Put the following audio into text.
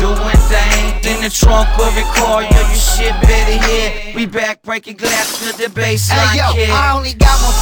doing things in the trunk of the car. Yo, you shit better hear. We back breaking glass to the baseline, hey, yo, kid. I only got one